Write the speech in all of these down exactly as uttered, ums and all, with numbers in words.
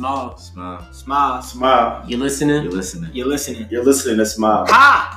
Smile. Smile. Smile. Smile. You listening? You're listening. You're listening. You're listening to Smile. Ha!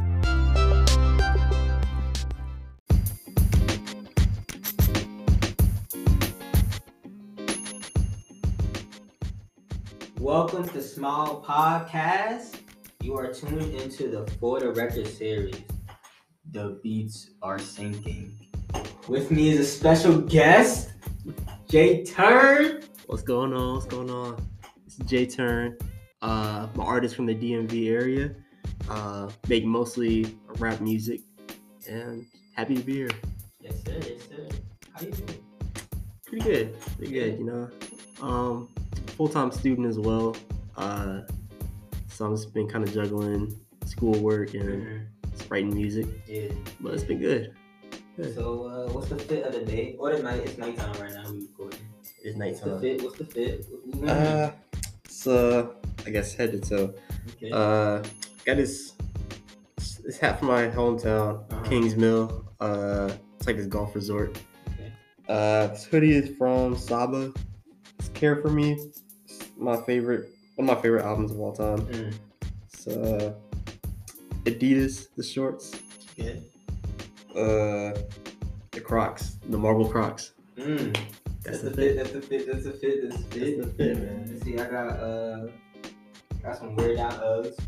Welcome to Smile Podcast. You are tuned into the For the Record series. The beats are sinking. With me is a special guest, J Turn. What's going on? What's going on? It's J Turn. Uh, I'm an artist from the D M V area. Uh, make mostly rap music, and happy to be here. Yes, sir. Yes, sir. How you doing? Pretty good. Pretty good, you know. Um, full-time student as well. Uh, so I've just been kind of juggling schoolwork and Mm-hmm. just writing music, Yeah. but it's been good. Good. So, uh, what's the fit of the day? Or the night? It's nighttime right now. We recording. It's What's the nighttime. fit? What's the fit? Mm-hmm. Uh, it's uh, I guess head to toe. okay. Uh, got this this hat from my hometown, Uh-huh. Kings Mill. Uh, it's like this golf resort. okay. Uh, this hoodie is from Saba. It's Care for Me. It's my favorite, one of my favorite albums of all time. Mm. It's uh, Adidas, the shorts. Yeah. Uh, the Crocs, the marble Crocs. Mm. That's, the fit. That's the fit. That's the fit. That's the fit. That's the fit, man. Let's see, I got uh, got some weird out Uggs.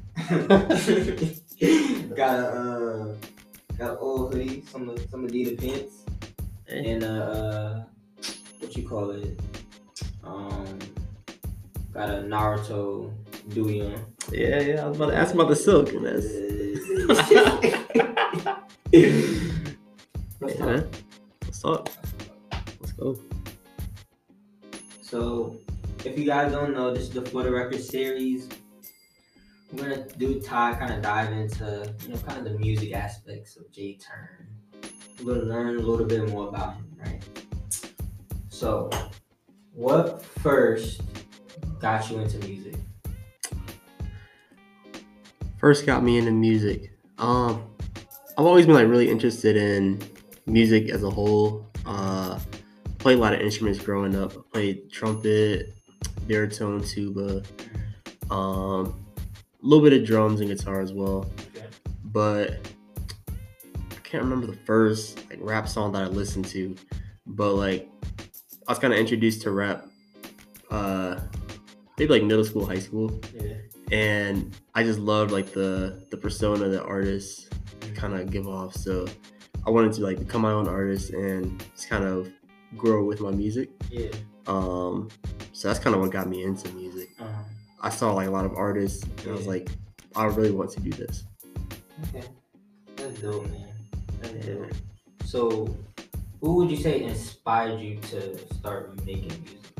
got a uh, got an old hoodie, some some Adidas pants, Hey. and uh, uh, what you call it? Um, got a Naruto Dewey on. Yeah, yeah. I was about to ask about the silk, and that's. Let's Yeah, talk. man. Let's talk. Let's go. So, if you guys don't know, this is the For the Record series. We're gonna do Ty kind of dive into, you know, kind of the music aspects of J Turn. We're gonna learn a little bit more about him, right? So, what first got you into music? First got me into music. Um, I've always been like really interested in music as a whole. Uh, played a lot of instruments growing up. I played trumpet, baritone, tuba, um, a little bit of drums and guitar as well. Okay. But I can't remember the first like rap song that I listened to. But like I was kind of introduced to rap, uh, maybe like middle school, high school. Yeah. And I just loved like the the persona the artists kind of give off. So I wanted to like become my own artist and just kind of grow with my music. Yeah. Um, so that's kind of what got me into music. Uh-huh. I saw like a lot of artists, and I was like, I really want to do this. Okay. That's dope, man. That's Yeah. dope. So, who would you say inspired you to start making music?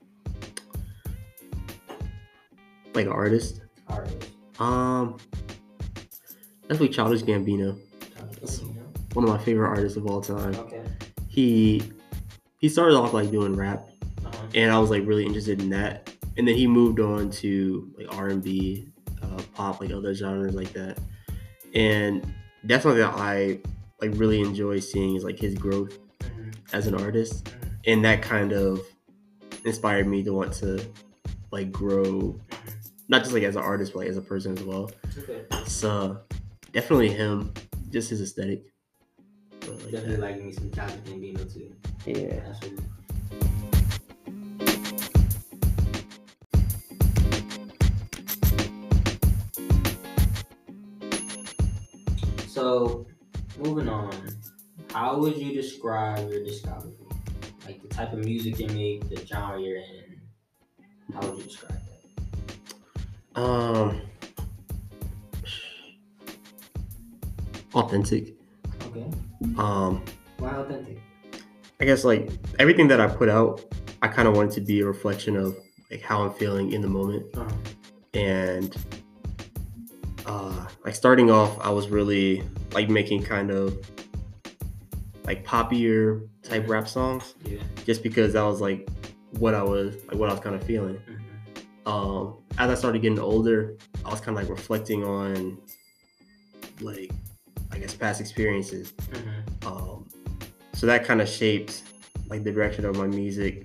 Like an artist. Artists. Um, definitely Childish Gambino, one of my favorite artists of all time. Okay. He he started off like doing rap. Uh-huh. And I was like really interested in that, and then he moved on to like R and B, uh, pop, like other genres like that. And that's something that I like really enjoy seeing is like his growth Mm-hmm. as an artist, Mm-hmm. and that kind of inspired me to want to like grow, not just like as an artist, but like as a person as well. Okay. So definitely him, just his aesthetic. But, like, Definitely that. like me some Childish Gambino too. Yeah. Absolutely. So, moving on, how would you describe your discography? Like the type of music you make, the genre you're in. How would you describe that? Um, authentic. Okay. Um, Why authentic? I guess like everything that I put out, I kind of wanted to be a reflection of like how I'm feeling in the moment. Uh-huh. And uh, like starting off, I was really like making kind of like poppier type rap songs, Yeah. just because that was like what I was like what I was kind of feeling. Mm-hmm. Um, as I started getting older, I was kind of like reflecting on like I guess past experiences. Mm-hmm. Um, so that kind of shaped like the direction of my music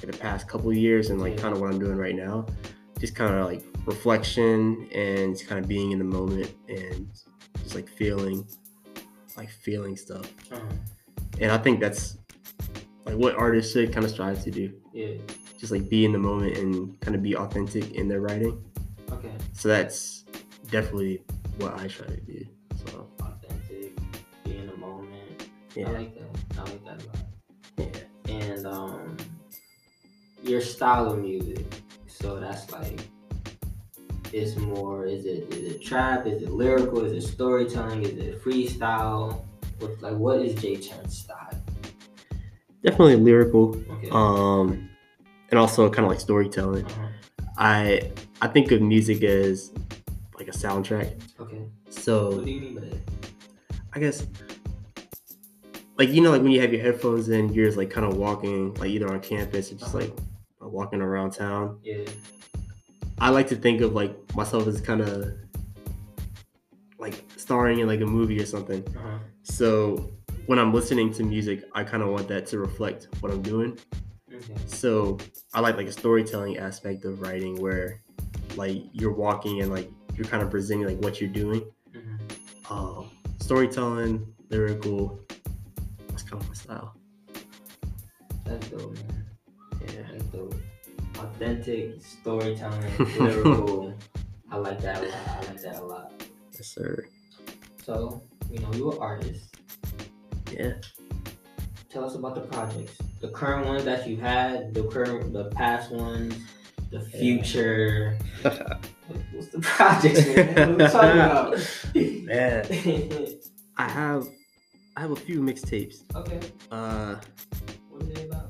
in the past couple of years and like Yeah. kind of what I'm doing right now. Just kind of like reflection and just kind of being in the moment and just like feeling, like feeling stuff. Uh-huh. And I think that's like what artists should kind of strive to do. Yeah. Just like be in the moment and kind of be authentic in their writing. Okay. So that's definitely what I try to do. So Authentic, be in the moment. yeah. I like that. I like that a lot. Yeah. And um, your style of music. So that's like, it's more. Is it is it trap? Is it lyrical? Is it storytelling? Is it freestyle? What like what is J Turn's style? Definitely lyrical. Okay. Um, and also kind of like storytelling. Uh-huh. I I think of music as like a soundtrack. Okay. So What do you mean by that? I guess like you know like when you have your headphones in, you're just like kind of walking like either on campus or just like walking around town. Yeah. I like to think of like myself as kind of like starring in like a movie or something. Uh-huh. So when I'm listening to music, I kind of want that to reflect what I'm doing. Okay. So I like like a storytelling aspect of writing where like you're walking and like you're kind of presenting like what you're doing. Mm-hmm. Um, storytelling, lyrical, that's kind of my style. That's dope, man. Yeah. That's dope. Authentic, storytelling, lyrical. I like that a lot. I like that a lot. Yes, sir. So, you know, you're an artist. Yeah. Tell us about the projects. The current ones that you had, the current, the past ones, the future. What's the projects, man? What are we talking about? Man. I have I have a few mixtapes. Okay. Uh, What are they about?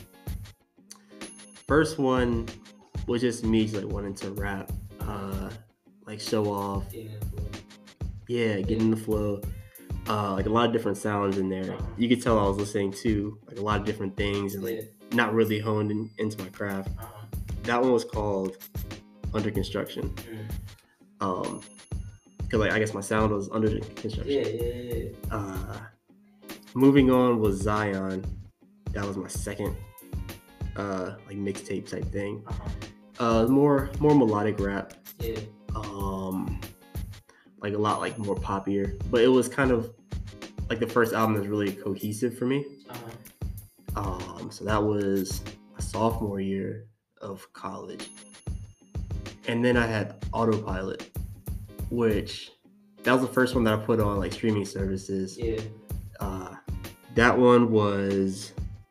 First one was just me just like wanting to rap, uh, like show off. Yeah. Yeah, get in the flow. Uh, like a lot of different sounds in there. Uh-huh. You could tell I was listening to like a lot of different things and like Yeah. not really honed in, into my craft. Uh-huh. That one was called Under Construction. Mm. Um, cause like I guess my sound was under construction. Yeah, yeah, yeah. Uh, moving on was Zion. That was my second, uh, like mixtape type thing. Uh-huh. Uh, more more melodic rap. Yeah. Um, like a lot like more poppier, but it was kind of like the first album that's really cohesive for me. Uh-huh. Um, so that was my sophomore year of college, and then I had Autopilot, which that was the first one that I put on like streaming services. Yeah. Uh, that one was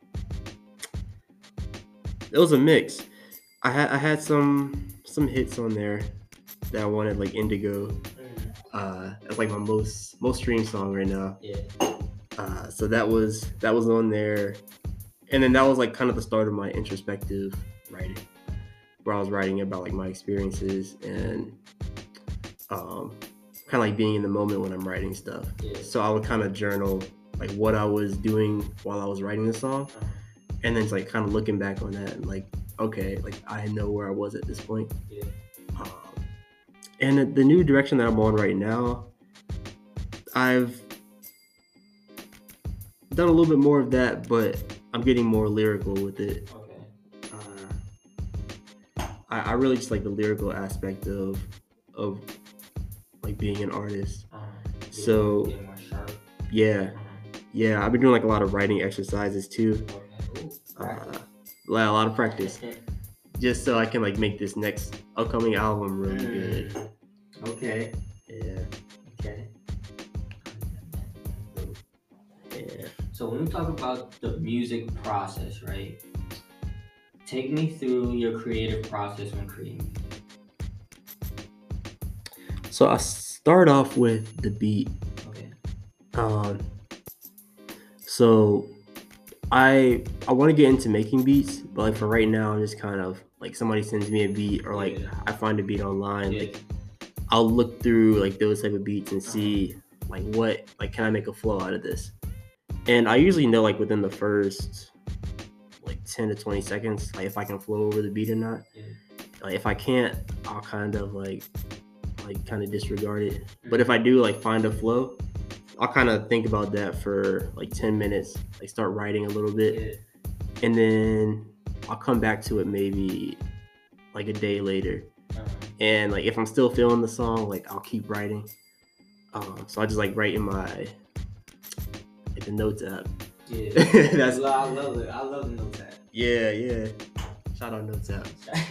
it was a mix. I had I had some some hits on there that I wanted, like Indigo. Mm. Uh, that's like my most most streamed song right now. Yeah. Uh, so that was that was on there, and then that was like kind of the start of my introspective writing, where I was writing about like my experiences and um, kind of like being in the moment when I'm writing stuff. Yeah. So I would kind of journal like what I was doing while I was writing the song, Uh-huh. and then it's like kind of looking back on that and like, okay, like I know where I was at this point. Yeah. Um, and the, the new direction that I'm on right now, I've done a little bit more of that, but I'm getting more lyrical with it. Okay. Uh, I, I really just like the lyrical aspect of of like being an artist. Uh-huh. So Get more sharp. yeah, Uh-huh. yeah, I've been doing like a lot of writing exercises too. Okay. Ooh, Uh, practice. like a lot of practice, just so I can like make this next upcoming album really good. Mm. Okay. Yeah, Okay. yeah. So when we talk about the music process, right? Take me through your creative process when creating music. So I start off with the beat. Okay. Um, so I I want to get into making beats, but like for right now, I'm just kind of like somebody sends me a beat or like Yeah. I find a beat online. Yeah. Like I'll look through like those type of beats and see like what like can I make a flow out of this. And I usually know like within the first like ten to twenty seconds, like if I can flow over the beat or not. Yeah. Like if I can't, I'll kind of like like kind of disregard it. But if I do like find a flow, I'll kind of think about that for like ten minutes, like start writing a little bit. Yeah. And then I'll come back to it maybe like a day later. Uh-huh. And like if I'm still feeling the song, like I'll keep writing. Um, so I just like write in my like the notes app. Yeah, That's I love it. I love the notes app. Yeah, yeah. Shout out notes app.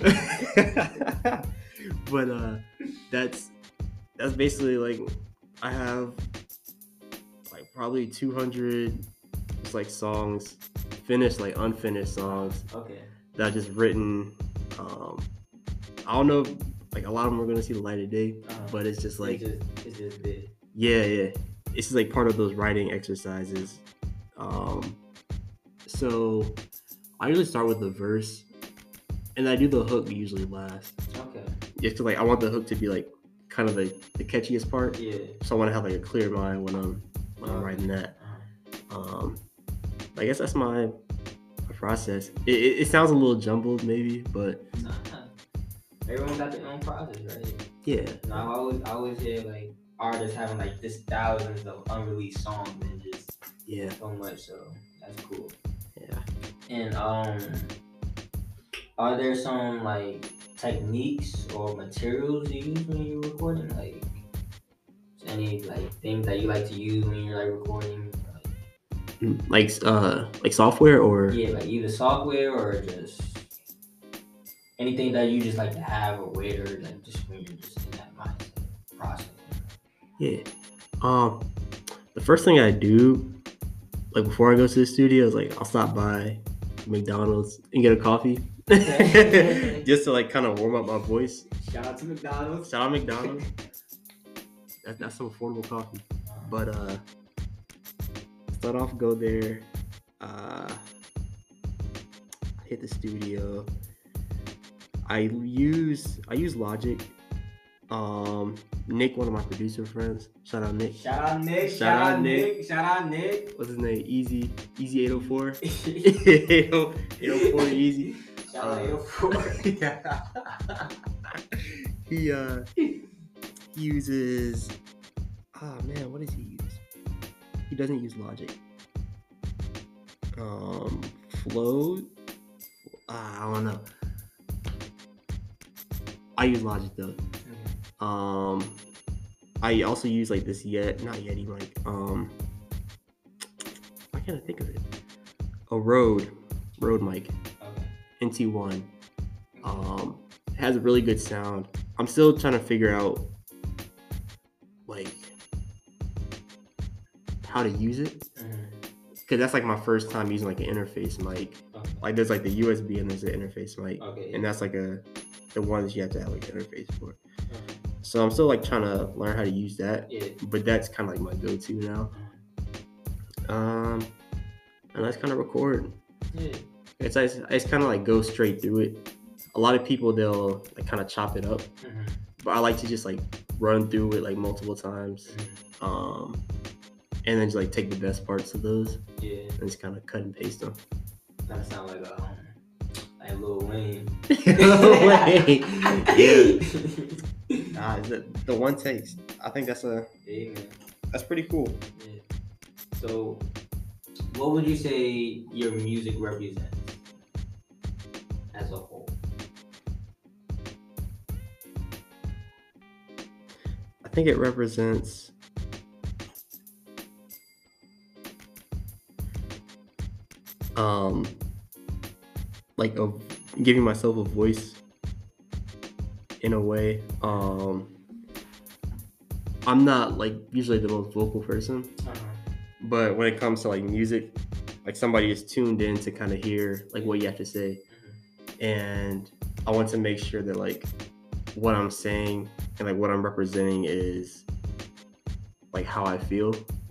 But uh, that's that's basically like I have like probably two hundred just like songs, finished like unfinished songs. Okay. That I just written. Um, I don't know, if, like a lot of them are gonna see the light of day, Uh-huh. but it's just like it's just, it's just big. yeah, yeah. It's just like part of those writing exercises. Um, so I usually start with the verse, and I do the hook usually last. Okay. Just 'cause like I want the hook to be like kind of like the catchiest part. Yeah. So I want to have like a clear mind when I'm when I'm writing that. Uh-huh. Um, I guess that's my, my process. It, it, it sounds a little jumbled maybe, but Nah, everyone got their own process, right? yeah. No, I always, I always hear like artists having like this thousands of unreleased songs and just Yeah. so much. So that's cool. Yeah. And um, are there some like techniques or materials you use when you're recording? Like any like things that you like to use when you're like recording? Like, Like uh like software or yeah, like either software or just anything that you just like to have or where, like just when you're just in that mindset process. yeah. Um, the first thing I do, like before I go to the studio, is like I'll stop by McDonald's and get a coffee, just to like kind of warm up my voice. Shout out to McDonald's. Shout out McDonald's. That, that's some affordable coffee. But uh, start off, go there. Uh, hit the studio. I use I use Logic. Um, Nick, one of my producer friends. Shout out Nick. Shout out Nick. Shout Shout, out out Nick. Nick. Shout out Nick. What's his name? Easy, Easy eight oh four. eight oh four Easy. Shout out Uh, eight oh four. he uh he uses oh man, what does he use? He doesn't use Logic. Um, Flow. Uh, I don't know. I use Logic though. Um, I also use like this Yet, not Yeti mic. Um, why can't I think of it? A Rode, Rode mic, Okay. N T one. Um, it has a really good sound. I'm still trying to figure out like how to use it, because that's like my first time using like an interface mic. Okay. Like there's like the U S B and there's an interface mic, Okay. and that's like a the ones you have to have like an interface for. Okay. So I'm still like trying to learn how to use that, Yeah. but that's kind of like my go-to now. Um, and that's kind of record. Yeah. It's it's, it's kind of like go straight through it. A lot of people they'll like kind of chop it up, Mm-hmm. but I like to just like run through it like multiple times, Mm-hmm. um, and then just like take the best parts of those Yeah. and just kind of cut and paste them. Kind of sound like a um, like Lil Wayne. Wait, yeah. Nah, the, the one takes. I think that's a Yeah, man. that's pretty cool. Yeah. So, what would you say your music represents as a whole? I think it represents um like a giving myself a voice in a way. Um I'm not like usually the most vocal person, Uh-huh. but when it comes to like music, like somebody is tuned in to kind of hear like what you have to say, and I want to make sure that like what I'm saying and like what I'm representing is like how I feel.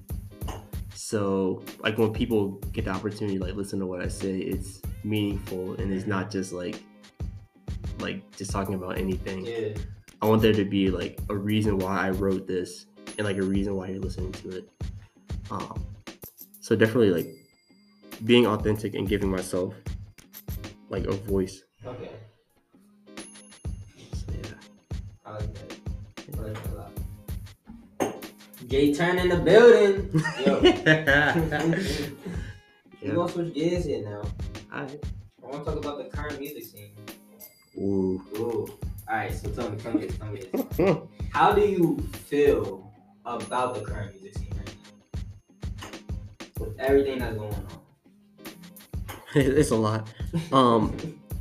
So like when people get the opportunity to like listen to what I say, it's meaningful and it's not just like like just talking about anything. Yeah. I want there to be like a reason why I wrote this and like a reason why you're listening to it. Um, so definitely like being authentic and giving myself like a voice. Okay. So yeah. I like that. I like that a lot. J Turn in the building. Yo. Yeah. We're gonna switch gears here now. Alright. I want to talk about the current music scene. Ooh. Ooh. All right. So tell me, tell me this, tell me this. How do you feel about the current music scene right now? With everything that's going on. It's a lot. Um,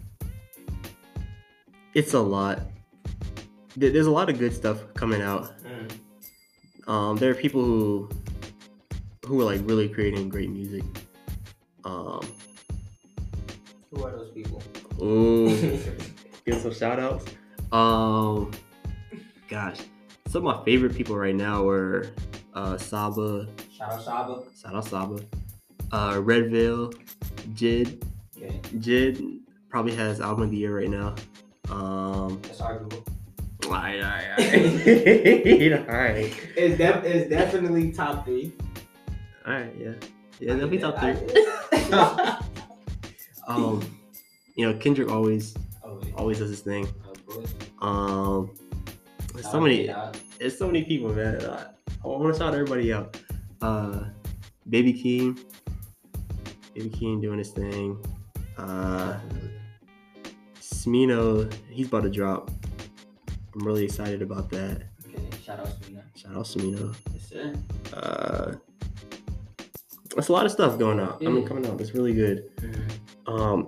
it's a lot. There's a lot of good stuff coming out. Mm. Um, there are people who who are like really creating great music. Um, who are those people? Ooh, give some shout outs. Um, gosh, some of my favorite people right now are uh, Saba. Shout out Saba. Shout out Saba. Uh, Red Veil, Jid. Okay. Jid probably has album of the year right now. Um, That's arguable. Alright, alright, alright. Alright. It's, def- it's definitely top three. Alright, yeah. Yeah, definitely top three. um, you know, Kendrick always oh, yeah. always does his thing. Of course. Um, there's so many, there's so many people, man. I, I want to shout everybody out. Uh, Baby Keem. Baby Keem doing his thing. Uh, Smino, he's about to drop. I'm really excited about that. Okay, shout out Smino. Shout out Smino. Yes, sir. Uh, there's a lot of stuff going on. Yeah. I mean, coming out. It's really good. Mm-hmm. Um,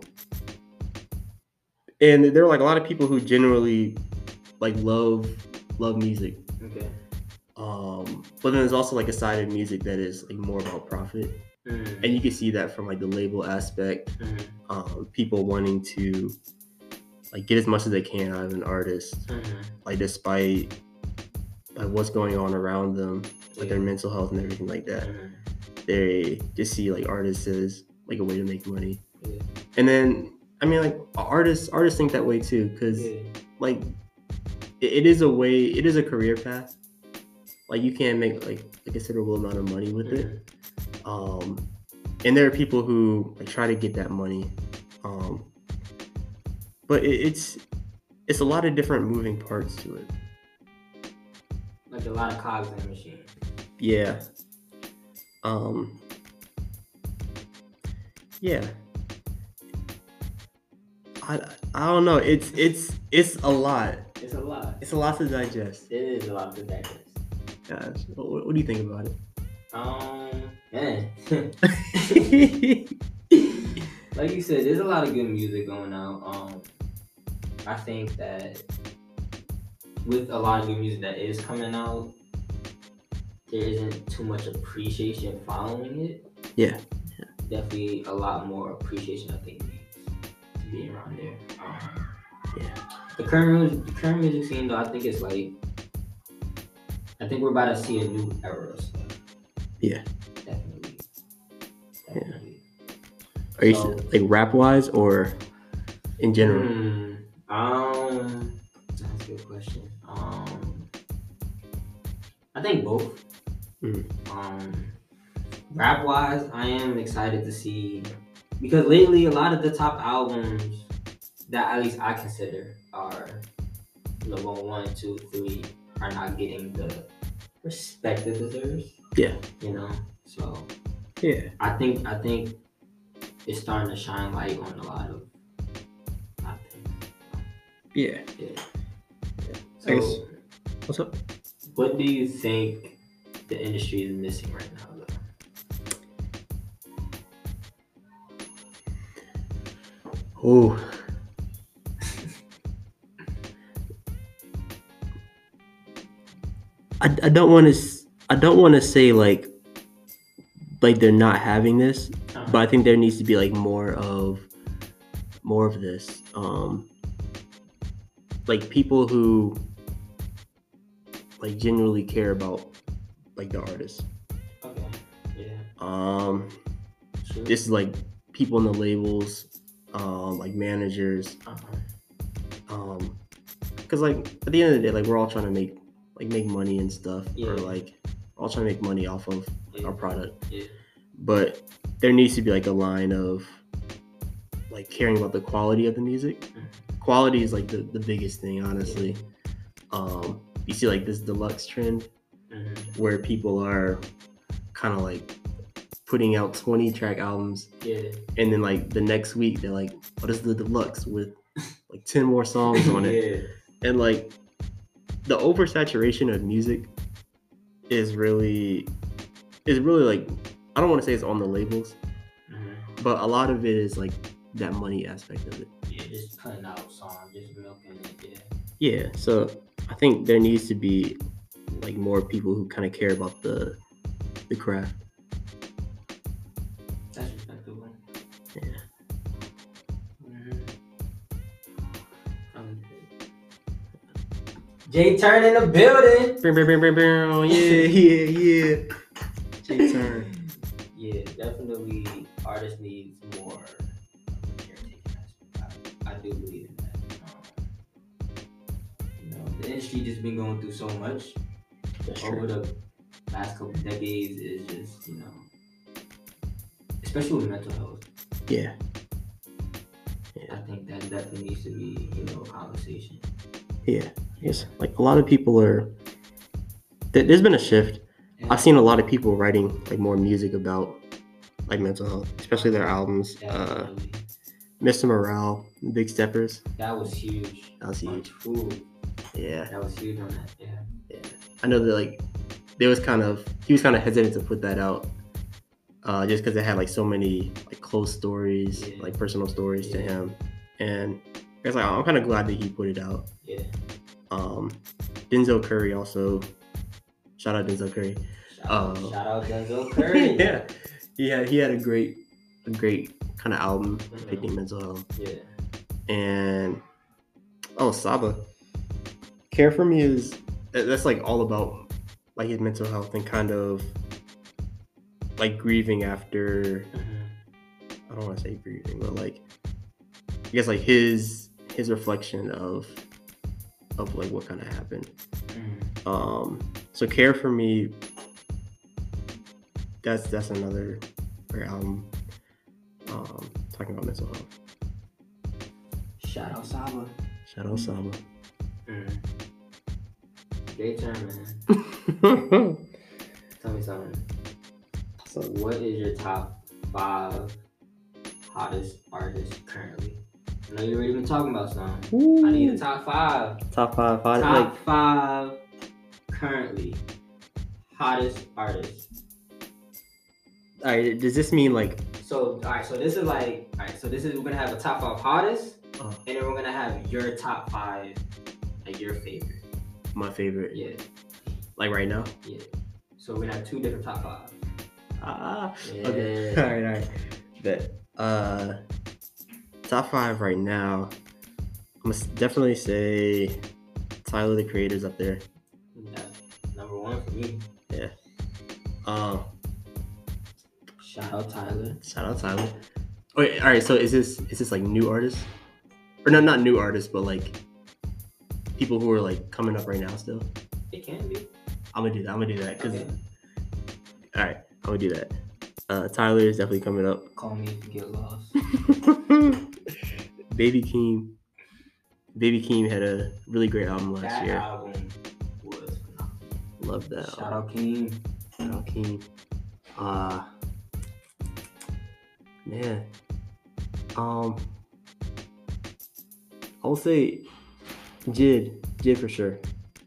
and there are like a lot of people who generally like love love music. Okay. Um, but then there's also like a side of music that is like more about profit, mm-hmm. and you can see that from like the label aspect. Mm-hmm. Um, people wanting to like get as much as they can out of an artist, mm-hmm. like despite like what's going on around them, like yeah. their mental health and everything like that. Mm-hmm. They just see like artists as like a way to make money. Yeah. And then I mean like artists artists think that way too, because yeah. like it, it is a way, it is a career path. Like you can make like a considerable amount of money with mm-hmm. it. Um, and there are people who like try to get that money. Um, But it, it's it's a lot of different moving parts to it. Like a lot of cogs in the machine. Yeah. Um. Yeah. I I don't know. It's it's it's a lot. It's a lot. It's a lot to digest. It is a lot to digest. Gosh, what, what do you think about it? Um, man. Like you said, there's a lot of good music going out. Um, I think that with a lot of good music that is coming out, there isn't too much appreciation following it. Yeah. yeah. Definitely a lot more appreciation, I think, to be around there. Um, yeah. The current, the current music scene, though, I think it's like, I think we're about to see a new era of stuff. Yeah. Definitely. Definitely. Yeah. Are you so, like rap wise or in general? Hmm, um, that's a good question. Um, I think both. Mm. Um, rap wise, I am excited to see, because lately a lot of the top albums that at least I consider are number one, two, three are not getting the respect it deserves. Yeah. You know, so yeah, I think I think it's starting to shine light on a lot of a lot of things. Yeah. Yeah. yeah. So, I guess, what's up? What do you think the industry is missing right now, though? Oh. I, I don't want to I don't want to say like like they're not having this, uh-huh. but I think there needs to be like more of more of this. Um, like people who like genuinely care about like the artist. Okay. Yeah. Um, sure. This is like people in the labels, um, like managers. Uh-huh. Um, because like at the end of the day, like we're all trying to make. like make money and stuff, yeah. or like all trying to make money off of yeah. our product. Yeah. But there needs to be like a line of like caring about the quality of the music. Mm-hmm. Quality is like the, the biggest thing, honestly. Yeah. Um, you see like this deluxe trend mm-hmm. where people are kind of like putting out twenty track albums, Yeah. and then like the next week they're like, "What is the deluxe with like ten more songs on it?" Yeah. And like the oversaturation of music is really is really like, I don't want to say it's on the labels, Mm-hmm. but a lot of it is like that money aspect of it. Yeah, just putting out songs, just milking it. Yeah. Yeah. So I think there needs to be like more people who kind of care about the the craft. That's respectable. Yeah. Mm-hmm. Um, Jay Turn in the building. Bing, bing, bing, bing, bing. Yeah, yeah, yeah. Jay Turn. Yeah, definitely. Artists needs more caretaking aspect. I, I do believe in that. Um, you know, the industry just been going through so much That's over true. the last couple decades. Is just, you know, especially with mental health. Yeah. I think that definitely needs to be, you know, a conversation. Yeah. Yes. Like a lot of people are. Th- there's been a shift. Yeah. I've seen a lot of people writing like more music about like mental health, especially their albums. Uh, Definitely. Mister Morale, Big Steppers. That was huge. That was huge. Ooh, Yeah. that was huge on that. Yeah. Yeah. I know that like there was kind of he was kind of hesitant to put that out, uh, just because it had like so many like close stories, Yeah. like personal stories to Yeah. him, and I was like, I'm kind of glad that he put it out. Yeah. Um, Denzel Curry also. Shout out Denzel Curry. Shout, out, Um, shout out Denzel Curry. yeah, he had he had a great a great kind of album Mhm. depicting mental health. Yeah. And oh, Saba, Care for Me is that- that's like all about like his mental health and kind of like grieving after. Mm-hmm. I don't want to say grieving, but like I guess like his his reflection of of like what kind of happened. Mm-hmm. Um, so Care for Me, that's that's another great album. Um, talking about mental health. Shout out Saba. Shout out Saba. Mm. Jay Turn, man. Tell me something. So What is your top five hottest artists currently? I know you already been talking about some. I need a top five. top five, five Top like five currently hottest artists. all right, does this mean like So, all right. So this is like, all right. So this is we're gonna have a top five hottest, uh, and then we're gonna have your top five, like your favorite. my favorite? Yeah, Like right now? yeah. So we're gonna have two different top five. Ah, Yeah. okay. All right, all right. Bet. Uh, top five right now. I'm gonna definitely say Tyler the Creator's up there. That's number one for me. Yeah. Um, Shout out Tyler. shout out Tyler. Wait, all right. So is this is this like new artists, or no, not new artists, but like people who are like coming up right now still? It can be. I'm gonna do that. I'm gonna do that because Okay. all right, I'm gonna do that. Uh, Tyler is definitely coming up. Call me if you get lost. Baby Keem. Baby Keem had a really great album last That year. album was phenomenal. Love that. Shout out King. Shout out Keem. Uh, man. Um, I will say Jid. Jid for sure.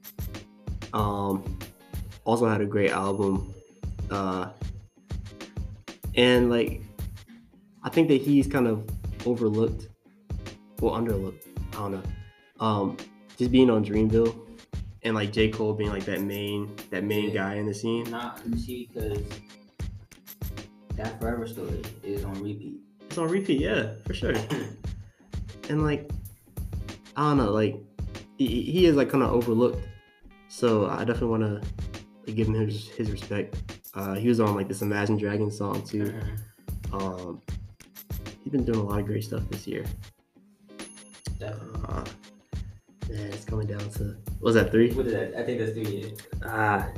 Um, also had a great album. Uh, and like, I think that he's kind of overlooked, well, underlooked. I don't know. Um, just being on Dreamville, and like J. Cole being like that main, that main Yeah. guy in the scene. Not see because that Forever Story is on repeat. It's on repeat, yeah, for sure. And like, I don't know, like he, he is like kind of overlooked. So I definitely want to like, give him his, his respect. Uh, he was on like this Imagine Dragons song too. Mm-hmm. Um, he's been doing a lot of great stuff this year. Definitely. Uh, man, it's coming down to what was that three? What is that? I think that's three years. Ah,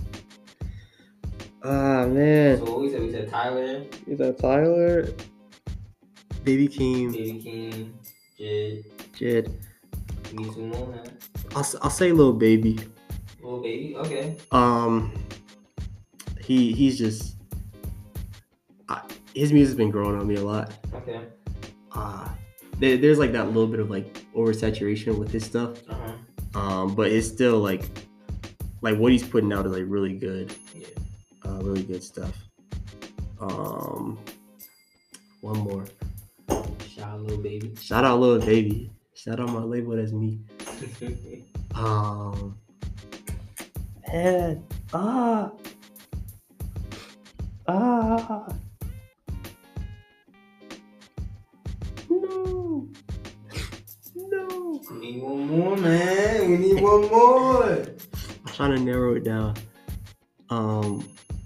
ah man. So what we said? We said Tyler, Is that Tyler? Baby Keem, Baby King, Jid. Jid. We need some more, man. I'll I'll say Lil Baby. Little Baby. Okay. Um, he he's just uh, his music's been growing on me a lot. Okay. Uh there, there's like that little bit of like oversaturation with his stuff. Uh-huh. Um, but it's still like like what he's putting out is like really good. Yeah. Uh, really good stuff. Um, one more. Shout out, Lil Baby. Shout out, Lil Baby. Shout out my label. That's me. um, man, ah, ah, no, no. We need one more, man. We need one more. I'm trying to narrow it down. Um.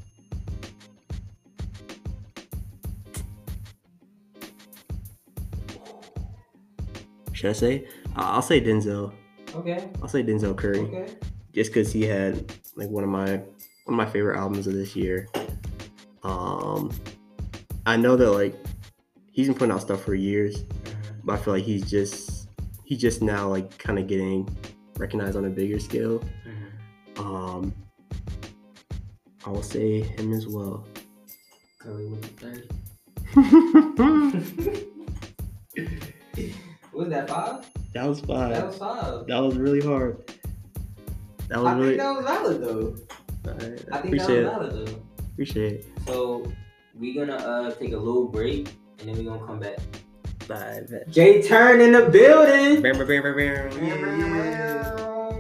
Should I say? I'll say Denzel. Okay. I'll say Denzel Curry. Okay. Just because he had like one of my one of my favorite albums of this year. Um, I know that like he's been putting out stuff for years, Mm-hmm. but I feel like he's just he's just now like kind of getting recognized on a bigger scale. Mm-hmm. Um, I will say him as well. Curry with the thirty. What was that, five? That was five. That was five. That was really hard. That was I really. think that was valid though. I, I think appreciate that was it. valid though. Appreciate it. So we're gonna uh take a little break and then we're gonna come back. Bye. Bet. J Turn in the building. Bam, bam, bam, bam, bam. Yeah.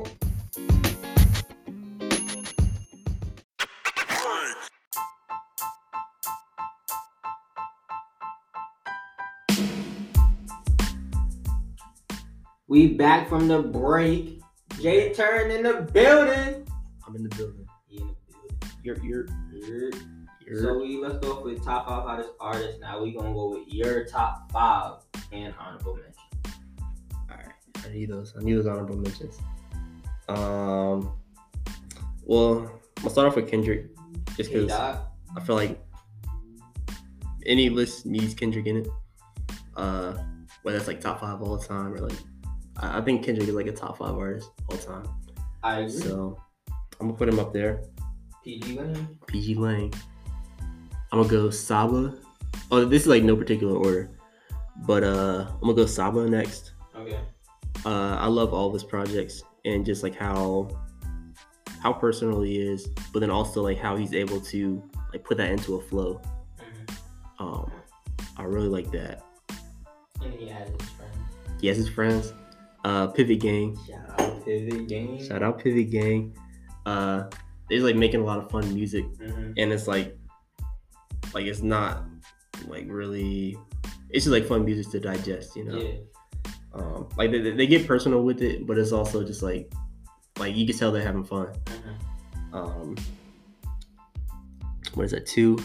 We back from the break. J Turn in the building. I'm in the building. He in the building. You're you're Yeah. you're. So we let's go with top five hottest artists. Now we gonna go with your top five and honorable mention. Alright, I need those. I need those honorable mentions. Um, well, I'll start off with Kendrick, just K because Dot. I feel like any list needs Kendrick in it. Uh, whether it's like top five all the time or like, I, I think Kendrick is like a top five artist all time. I agree. So I'm gonna put him up there. P G Winning. P G Lang. I'm gonna go Saba. Oh, this is like no particular order, but uh, I'm gonna go Saba next. Okay. Uh, I love all of his projects and just like how how personal he is, but then also like how he's able to like put that into a flow. Mm-hmm. Um, I really like that. And he has his friends. He has his friends. Uh, Pivot Gang. Shout out Pivot Gang. Shout out Pivot Gang. Uh, they're like making a lot of fun music, Mm-hmm. and it's like like it's not like really. It's just like fun music to digest, you know. Yeah. Um, like they, they get personal with it, but it's also just like like you can tell they're having fun. Mm-hmm. Um, what is that? Two,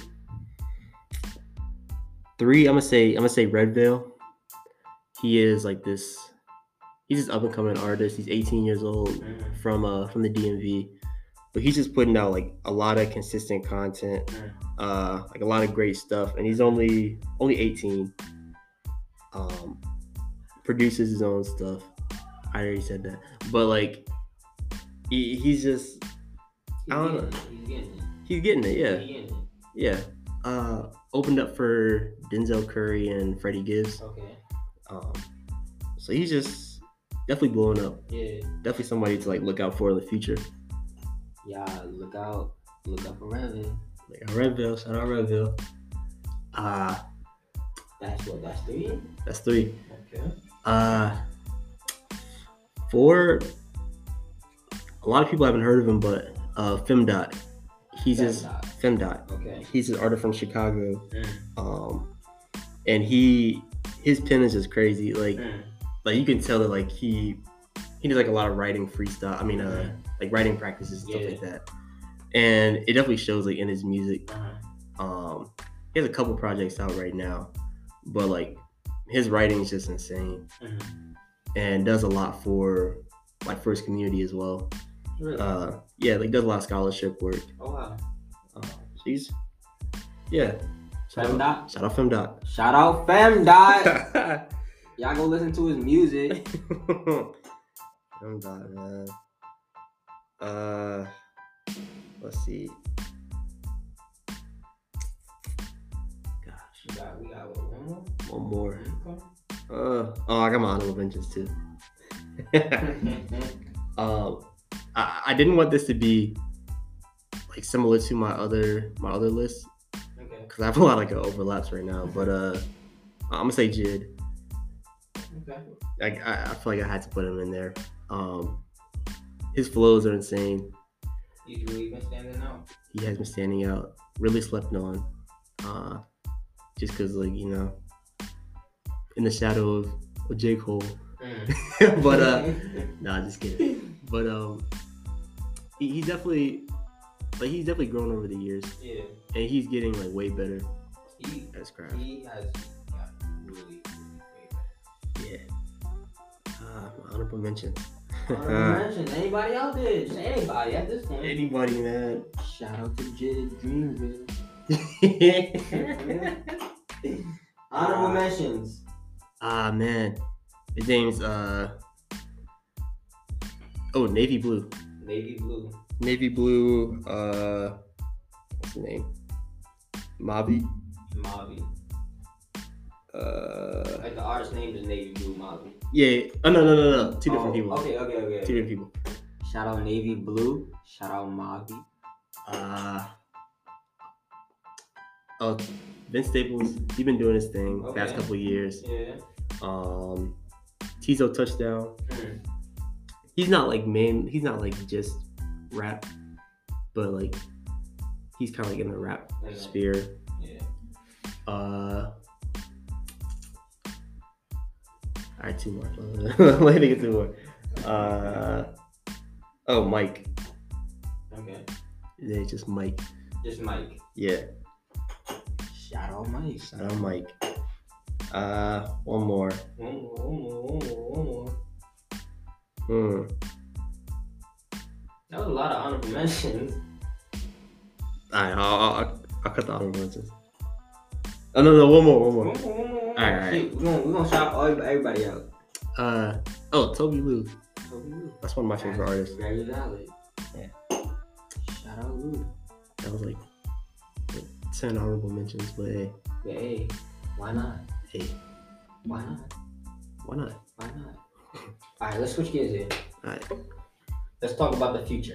three. I'm gonna say I'm gonna say Red Veil. He is like this. He's this up and coming artist. He's eighteen years old Mm-hmm. from uh from the D M V, but he's just putting out like a lot of consistent content, Mm. uh, like a lot of great stuff. And he's only only eighteen. Um, produces his own stuff. I already said that, but like he, he's just He's I don't getting know. it. He's getting it. he's getting it. Yeah, He's getting it. yeah. Uh, opened up for Denzel Curry and Freddie Gibbs. Okay. Um, so he's just definitely blowing up. Yeah. Definitely somebody to like look out for in the future. Yeah. Look out. Look out for Revan. Like Redville, shout out Redville. Uh, That's what. That's three. that's three. Okay. Uh, four. A lot of people haven't heard of him, but uh, Femdot. He's his Femdot. Femdot. Okay. He's his artist from Chicago. Mm. Um, and he his pen is just crazy. Like Mm. like you can tell that like he he does like a lot of writing freestyle. I mean, uh, like writing practices and stuff Yeah. like that. And it definitely shows like in his music. Uh-huh. Um, he has a couple projects out right now, but like his writing is just insane Mm-hmm. and does a lot for like for his community as well. Really? Uh, yeah, like does a lot of scholarship work. oh wow. Uh, she's yeah. Shout out, Femdot. shout out Femdot. Shout out Femdot. Y'all go listen to his music. Femdot, man. Uh, let's see. Gosh, You got, we got what, one more? One more. Okay. Uh, oh, I got my honorable mentions too. um, I, I didn't want this to be like similar to my other my other list Okay. because I have a lot of like overlaps right now. But uh, I'm gonna say Jid. Okay. Like I, I feel like I had to put him in there. Um, his flows are insane. He's really been standing out. He has been standing out. Really slept on. Uh, just because like you know, in the shadow of, of J. Cole. Mm. But uh, nah, just kidding. But um, he, he definitely like he's definitely grown over the years. Yeah. And he's getting like way better. He That's craft. He has got really, really way better. Yeah. Uh, my honorable mention. Honorable mention. Anybody out there? Just anybody at this point. Anybody, man. Shout out to Jid Dreamville. Honorable uh, mentions. Ah man, his name's uh oh Navy Blue. Navy Blue. Navy Blue. Uh, what's his name? Mavi. Mavi. Uh, like the artist name is Navy Blue Mavi. Yeah. Oh no no no no. Two different oh, people. Okay okay okay. Two different people. Shout out Navy Blue. Shout out Mavi. Uh. Oh, Vince Staples. He's been doing his thing okay. past couple of years. Yeah. Um, Tizo Touchdown. Mm. He's not like main. He's not like just rap, but like he's kind of like in the rap okay. sphere. Yeah. Uh. All right, two more. Let me get two more. Uh. Oh, Mike. Okay. Yeah, just Mike. Just Mike. Yeah. Shout out Mike. Shout out Mike. Uh, one more. One more, one more, one more, one more. Hmm. That was a lot of honorable mentions. Alright, I'll, I'll, I'll cut the honorable mentions. Oh, no, no, one more, one more. One more, one more, one more. Alright, alright. We're gonna, we're gonna shout all, everybody out. Uh, oh, Toby Lou. Toby Lou. That's one of my favorite That's artists. Very valid. Yeah. Shout out Lou. That was like ten honorable mentions, but hey. But hey, why not? Hey. Why not? Why not? Why not? Alright, let's switch gears here. Alright. Let's talk about the future.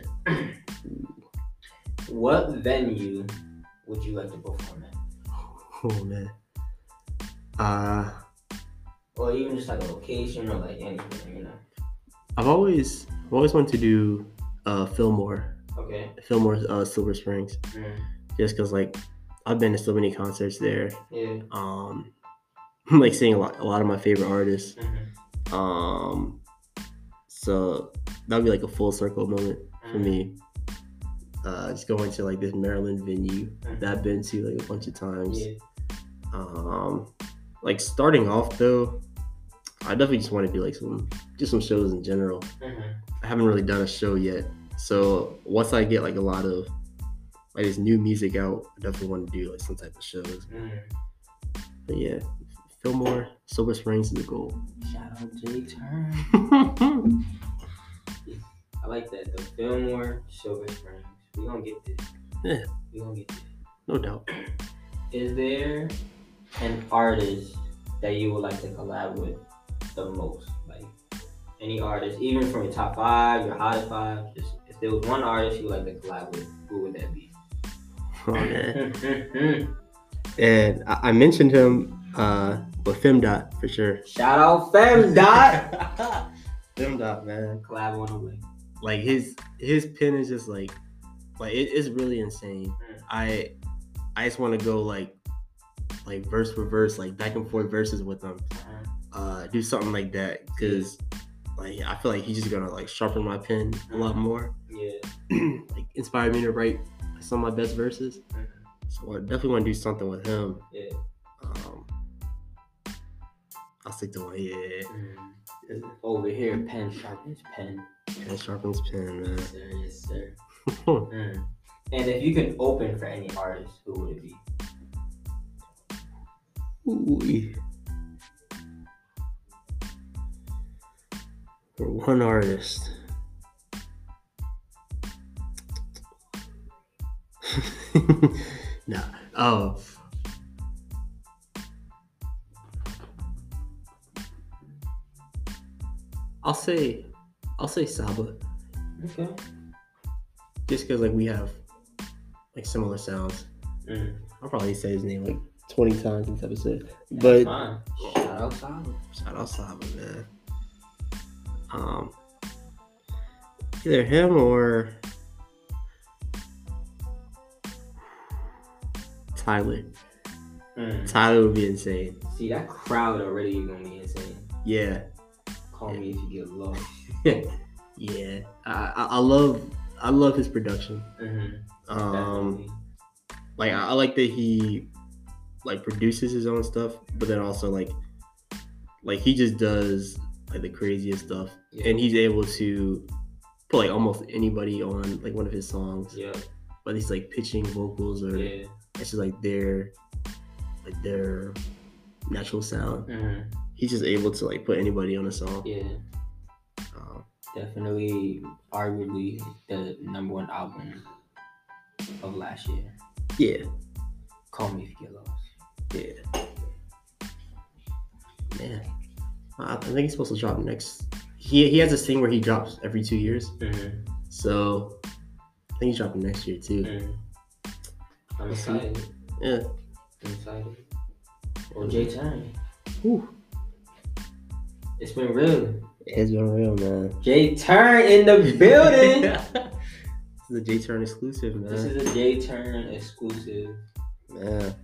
What venue would you like to perform at? Oh, man. Uh, or even just like a location or like anything, you know? I've always, I've always wanted to do uh, Fillmore. Okay. Fillmore, uh, Silver Springs. Mm. Just because, like, I've been to so many concerts there. Yeah. Um, like seeing a lot, a lot of my favorite artists. Mm-hmm. Um, so that would be like a full circle moment mm-hmm. for me. Uh, just going to like this Maryland venue mm-hmm. that I've been to like a bunch of times. Yeah. Um, like starting off though, I definitely just want to do like some, just some shows in general. Mm-hmm. I haven't really done a show yet. So once I get like a lot of like this new music out, I definitely want to do like some type of shows. Mm. But yeah, Fillmore, Silver Springs is the goal. Shout out J Turn. I like that. The Fillmore, Silver Springs. We gonna get this. Yeah. We gonna get this. No doubt. Is there an artist that you would like to collab with the most? Like any artist, even from your top five, your hottest five. Just if there was one artist you would like to collab with, who would that be? Oh man. And I, I mentioned him uh with Femdot for sure. Shout out Femdot. Femdot, man. Collab on the way. Like his his pen is just like like it, it's really insane. Mm. I I just want to go like like verse for verse, like back and forth verses with him. Uh-huh. Uh do something like that because like I feel like he's just gonna like sharpen my pen a lot more. Yeah. Like inspire me to write some of my best verses. Mm-hmm. So I definitely want to do something with him. Yeah. Um, I'll stick to one. Yeah. Mm-hmm. Over here, pen sharpens pen. Pen sharpens pen, man. Yes, sir. Yes, sir. mm. And if you could open for any artist, who would it be? Ooh. For one artist. Nah. Oh. I'll say, I'll say Saba. Okay. Just because like we have like similar sounds. Mm. I'll probably say his name like twenty times in this episode. That's But fine. Shout out Saba. Shout out Saba, man. Um, either him or Tyler. Mm. Tyler would be insane. See, that crowd already is gonna be insane. Yeah. Call me if you get lost. Yeah. I, I I love I love his production. Mm-hmm. Um, Definitely. like I, I like that he like produces his own stuff, but then also like like he just does like the craziest stuff, Yeah. and he's able to put like almost anybody on like one of his songs. Yeah. Whether he's like pitching vocals or Yeah. it's just like their like their natural sound. Mm-hmm. He's just able to like put anybody on a song. Yeah. Um, Definitely, arguably the number one album of last year. yeah, Call me if you get lost. yeah, yeah. I I think he's supposed to drop next. He he has this thing where he drops every two years. Mm-hmm. So I think he's dropping next year too. Mm-hmm. I'm We'll see. excited. Yeah. I'm excited. Or Jay Turn. Whew. It's been real. It's been real, man. Jay Turn in the building. This is a J Turn exclusive, man. This is a Jay Turn exclusive. Man.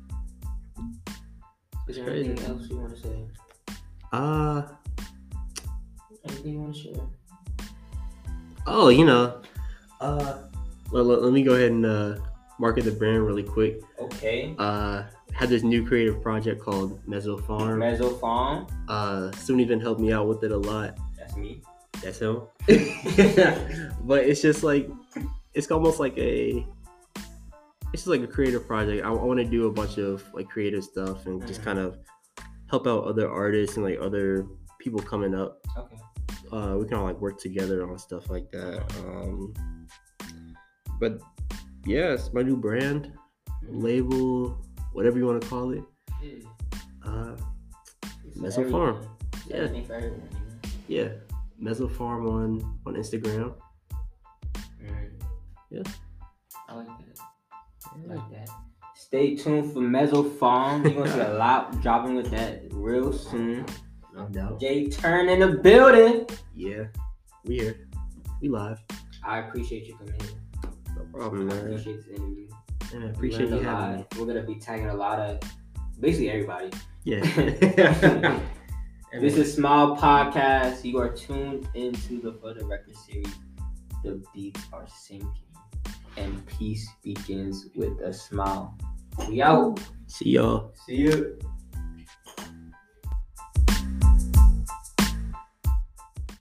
Is there Crazy. anything else you want to say? Uh Anything you want to share? oh, you know. Uh let, let, let me go ahead and uh market the brand really quick. Okay. Uh had this new creative project called Mezzo Farm. Mezzo Farm. Uh Soon even helped me out with it a lot. That's me. That's him. But it's just like it's almost like a it's just like a creative project. I, I want to do a bunch of like creative stuff and just Mhm. kind of help out other artists and like other people coming up. Okay. Uh, we can all like work together on stuff like that. Um, but yeah, it's my new brand, label, whatever you want to call it. Yeah. Uh, It's Mezzo everything. Farm. It's Yeah. everything for everyone. Yeah, Mezzo Farm on on Instagram. You know? Mm. Yeah. I like that. I like that. Stay tuned for Mezzo Farm. You're gonna see a lot dropping with that real soon. No doubt. Jay Turn in the building. Yeah, we here. We live. I appreciate you coming in. No problem, I man. appreciate this interview. Man, I We appreciate learned you a having me. lot. We're gonna be tagging a lot of basically everybody. Yeah. This is Smile Podcast. You are tuned into the For the Record series. The beats are sinking, and peace begins with a smile. We out. See y'all. See you.